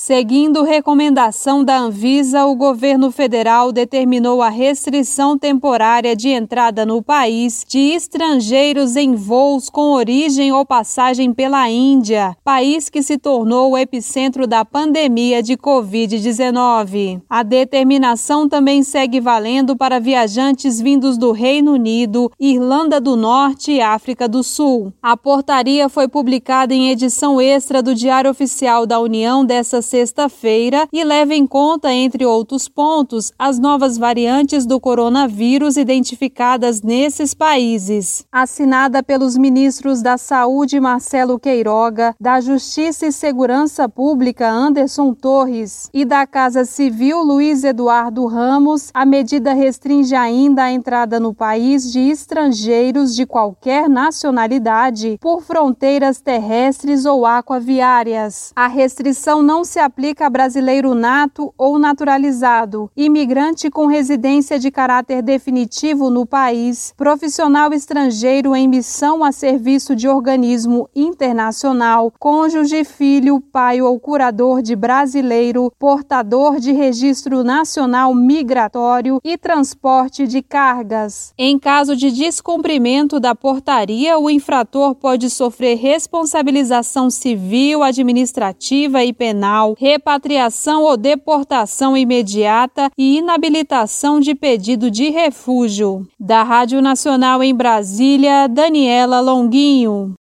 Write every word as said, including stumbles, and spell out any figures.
Seguindo recomendação da Anvisa, o governo federal determinou a restrição temporária de entrada no país de estrangeiros em voos com origem ou passagem pela Índia, país que se tornou o epicentro da pandemia de covid dezenove. A determinação também segue valendo para viajantes vindos do Reino Unido, Irlanda do Norte e África do Sul. A portaria foi publicada em edição extra do Diário Oficial da União desta sexta-feira e leva em conta, entre outros pontos, as novas variantes do coronavírus identificadas nesses países. Assinada pelos ministros da Saúde Marcelo Queiroga, da Justiça e Segurança Pública Anderson Torres e da Casa Civil Luiz Eduardo Ramos, a medida restringe ainda a entrada no país de estrangeiros de qualquer nacionalidade por fronteiras terrestres ou aquaviárias. A restrição não se aplica a brasileiro nato ou naturalizado, imigrante com residência de caráter definitivo no país, profissional estrangeiro em missão a serviço de organismo internacional, cônjuge, filho, pai ou curador de brasileiro, portador de registro nacional migratório e transporte de cargas. Em caso de descumprimento da portaria, o infrator pode sofrer responsabilização civil, administrativa e penal, repatriação ou deportação imediata e inabilitação de pedido de refúgio. Da Rádio Nacional em Brasília, Daniela Longuinho.